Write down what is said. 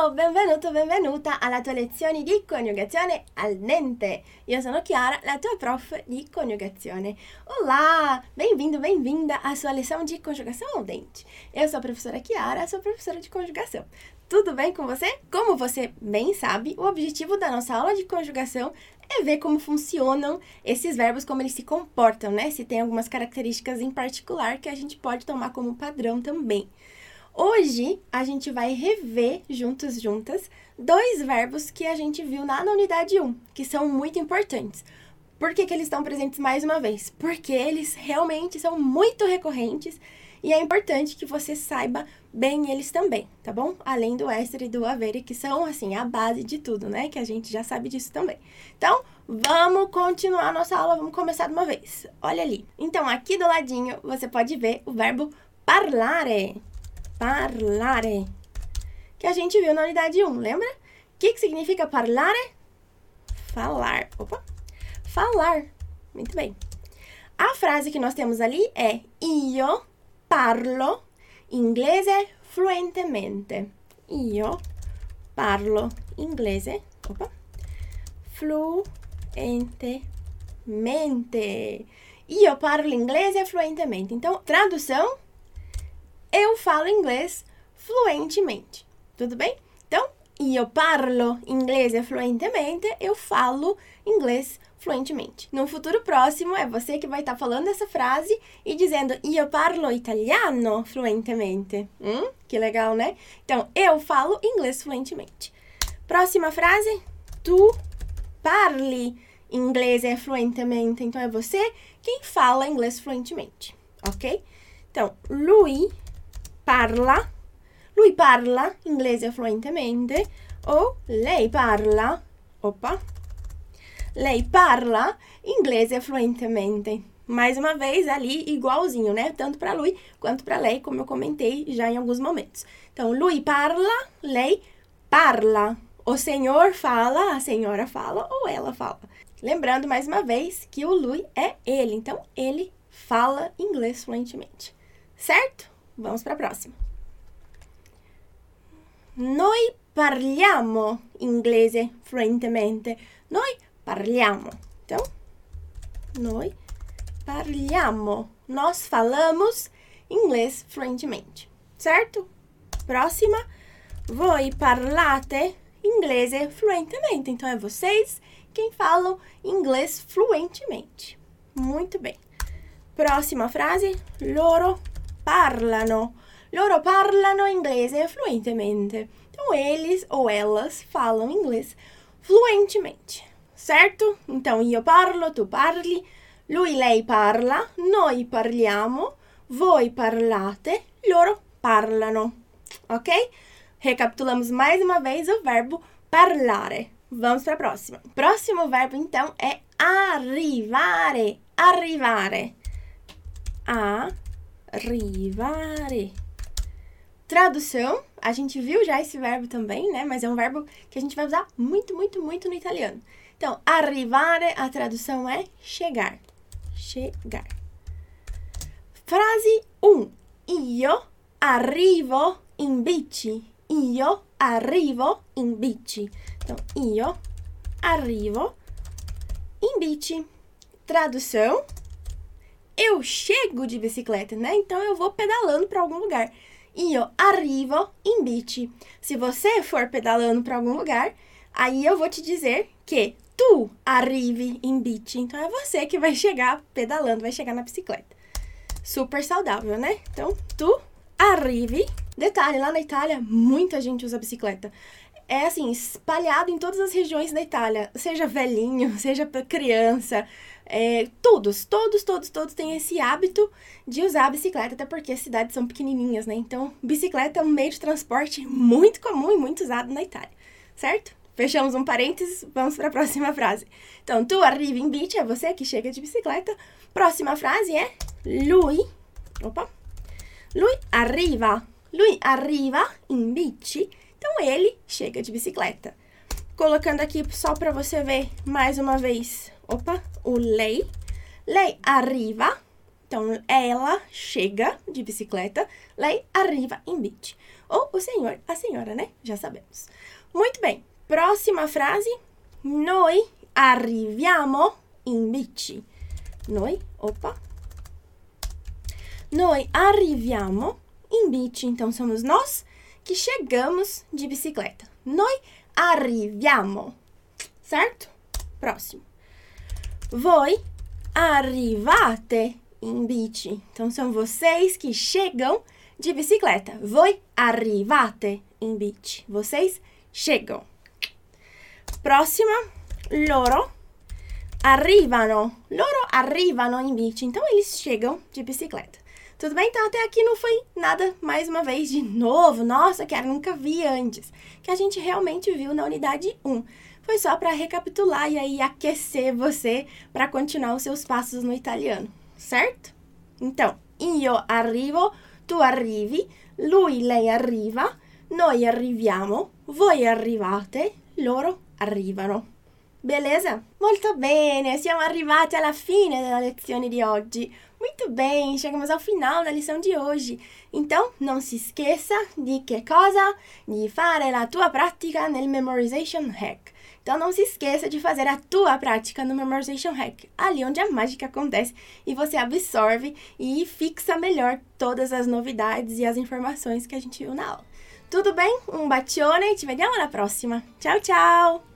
Ciao, benvenuto, benvenuta alla tua lezione di coniugazione al dente. Io sono Chiara, la tua prof di coniugazione. Olá, bem-vindo, bem-vinda à sua lição de conjugação ao dente. Eu sou a professora Chiara, sou professora de conjugação. Tudo bem com você? Como você bem sabe, o objetivo da nossa aula de conjugação é ver como funcionam esses verbos, como eles se comportam, né? Se tem algumas características em particular que a gente pode tomar como padrão também. Hoje, a gente vai rever juntas, dois verbos que a gente viu lá na unidade 1, que são muito importantes. Por que eles estão presentes mais uma vez? Porque eles realmente são muito recorrentes e é importante que você saiba bem eles também, tá bom? Além do essere e do avere, que são, assim, a base de tudo, né? Que a gente já sabe disso também. Então, vamos continuar a nossa aula, vamos começar de uma vez. Olha ali. Então, aqui do ladinho, você pode ver o verbo parlare. Parlare, que a gente viu na unidade 1, lembra? O que significa parlare? Falar. Opa! Falar. Muito bem. A frase que nós temos ali é Io parlo inglese fluentemente. Io parlo inglese, opa, fluentemente. Io parlo inglese fluentemente. Então, tradução: eu falo inglês fluentemente. Tudo bem? Então, io parlo inglese fluentemente, eu falo inglês fluentemente. No futuro próximo, é você que vai estar falando essa frase e dizendo io parlo italiano fluentemente. Que legal, né? Então, eu falo inglês fluentemente. Próxima frase, tu parli inglese fluentemente. Então, é você quem fala inglês fluentemente, ok? Então, lui parla inglese fluentemente, ou lei parla inglese fluentemente. Mais uma vez, ali, igualzinho, né? Tanto para lui quanto para lei, como eu comentei já em alguns momentos. Então, lui parla, lei parla. O senhor fala, a senhora fala ou ela fala. Lembrando, mais uma vez, que o lui é ele. Então, ele fala inglês fluentemente. Certo? Vamos para a próxima. Noi parliamo inglese fluentemente. Noi parliamo. Então, noi parliamo. Nós falamos inglês fluentemente. Certo? Próxima. Voi parlate inglese fluentemente. Então, é vocês quem falam inglês fluentemente. Muito bem. Próxima frase. Loro parlano inglese fluentemente. Então, eles ou elas falam inglês fluentemente, certo? Então, io parlo, tu parli, lui, lei parla, noi parliamo, voi parlate, loro parlano, ok? Recapitulamos mais uma vez o verbo parlare. Vamos para a próxima. Próximo verbo, então, é arrivare. Arrivare. Arrivare. Tradução, a gente viu já esse verbo também, né? Mas é um verbo que a gente vai usar muito no italiano. Então, arrivare, a tradução é chegar. Chegar. Frase 1. Io arrivo in bici. Io arrivo in bici. Então, io arrivo in bici. Tradução: eu chego de bicicleta, né? Então, eu vou pedalando para algum lugar. Io arrivo in bici. Se você for pedalando para algum lugar, aí eu vou te dizer que tu arrivi in bici. Então, é você que vai chegar pedalando, vai chegar na bicicleta. Super saudável, né? Então, tu arrivi. Detalhe, lá na Itália, muita gente usa bicicleta. É assim, espalhado em todas as regiões da Itália. Seja velhinho, seja criança, todos têm esse hábito de usar a bicicleta, até porque as cidades são pequenininhas, né? Então, bicicleta é um meio de transporte muito comum e muito usado na Itália, certo? Fechamos um parênteses, vamos para a próxima frase. Então, tu arrivi in bici, é você que chega de bicicleta. Próxima frase é lui arriva in bici. Então, ele chega de bicicleta. Colocando aqui só para você ver mais uma vez. O lei. Lei arriva Então, ela chega de bicicleta. Lei arriva in bici. Ou o senhor, a senhora, né? Já sabemos. Muito bem. Próxima frase. Noi arriviamo in bici. Noi arriviamo in bici. Então, somos nós que chegamos de bicicleta. Noi arriviamo. Certo? Próximo. Voi arrivate in bici. Então, são vocês que chegam de bicicleta. Voi arrivate in bici. Vocês chegam. Próxima. Loro arrivano. Loro arrivano in bici. Então, eles chegam de bicicleta. Tudo bem? Então, até aqui não foi nada, mais uma vez, de novo. Nossa, que eu nunca vi antes. Que a gente realmente viu na unidade 1. Foi só para recapitular e aí aquecer você para continuar os seus passos no italiano, certo? Então, io arrivo, tu arrivi, lui, lei arriva, noi arriviamo, voi arrivate, loro arrivano. Beleza? Molto bene, siamo arrivati alla fine della lezione di oggi. Muito bem, chegamos ao final da lição de hoje. Então, não se esqueça de que cosa? De fare la tua pratica nel Memorization Hack. Então, não se esqueça de fazer a tua prática no Memorization Hack, ali onde a mágica acontece e você absorve e fixa melhor todas as novidades e as informações que a gente viu na aula. Tudo bem? Um bacione, ci vediamo alla prossima. Ciao, ciao!